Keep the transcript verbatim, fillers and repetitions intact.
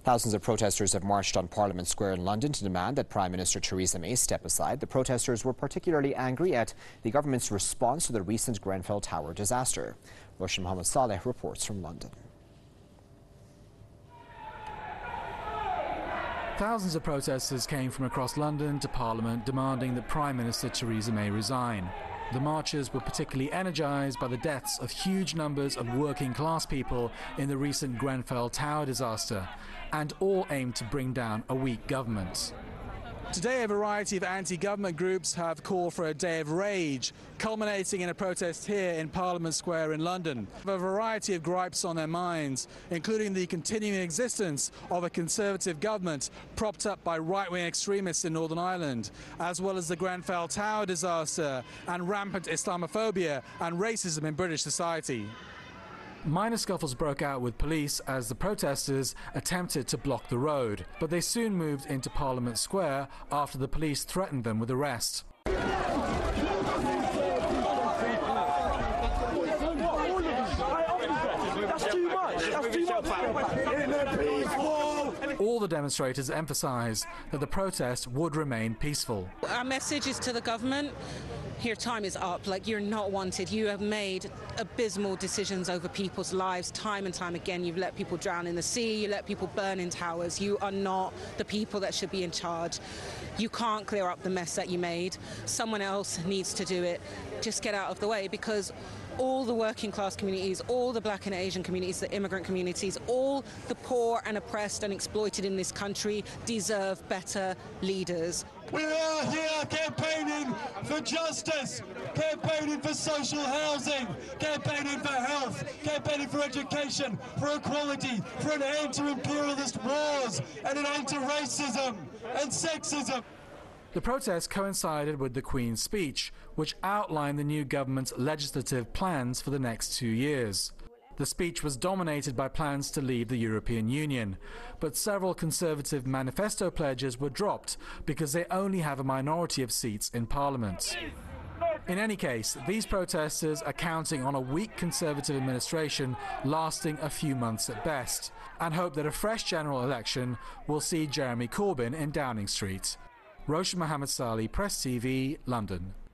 Thousands of protesters have marched on Parliament Square in London to demand that Prime Minister Theresa May step aside. The protesters were particularly angry at the government's response to the recent Grenfell Tower disaster. Roshni Mohammed Saleh reports from London. Thousands of protesters came from across London to Parliament demanding that Prime Minister Theresa May resign. The marchers were particularly energised by the deaths of huge numbers of working class people in the recent Grenfell Tower disaster, and all aimed to bring down a weak government. Today, a variety of anti-government groups have called for a day of rage, culminating in a protest here in Parliament Square in London. A variety of gripes on their minds, including the continuing existence of a Conservative government propped up by right-wing extremists in Northern Ireland, as well as the Grenfell Tower disaster and rampant Islamophobia and racism in British society. Minor scuffles broke out with police as the protesters attempted to block the road, but they soon moved into Parliament Square after the police threatened them with arrest. All the demonstrators emphasised that the protest would remain peaceful. Our message is to the government: your time is up. Like, you're not wanted. You have made abysmal decisions over people's lives time and time again. You've let people drown in the sea. You let people burn in towers. You are not the people that should be in charge. You can't clear up the mess that you made. Someone else needs to do it. Just get out of the way, because all the working class communities, all the black and Asian communities, the immigrant communities, all the poor and oppressed and exploited in this country deserve better leaders. We are here campaigning for justice, campaigning for social housing, campaigning for health, campaigning for education, for equality, for an end to imperialist wars and an end to racism and sexism. The protest coincided with the Queen's speech, which outlined the new government's legislative plans for the next two years. The speech was dominated by plans to leave the European Union, but several Conservative manifesto pledges were dropped because they only have a minority of seats in Parliament. In any case, these protesters are counting on a weak Conservative administration lasting a few months at best, and hope that a fresh general election will see Jeremy Corbyn in Downing Street. Roshni Mohammed Saleh, Press T V, London.